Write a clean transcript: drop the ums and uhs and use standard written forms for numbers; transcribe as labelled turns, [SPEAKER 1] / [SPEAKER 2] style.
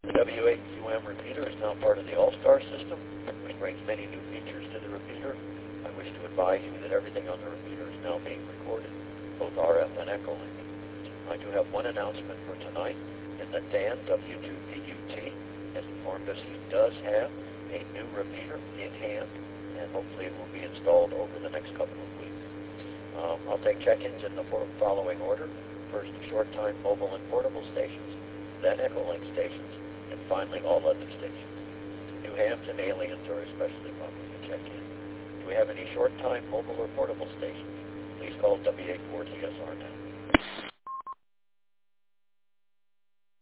[SPEAKER 1] The W8QM repeater is now part of the All-Star system, which brings many new features to the repeater. I wish to advise you that everything on the repeater is now being recorded, both RF and Echolink. I do have one announcement for tonight, in that Dan, W2PUT, has informed us he does have a new repeater in hand, and hopefully it will be installed over the next couple of weeks. I'll take check-ins in the following order. First, short-time mobile and portable stations, then Echolink stations, and finally all other stations. New hams and aliens are especially welcome to check in. Do we have any short-time mobile or portable stations? Please call W84TSR now.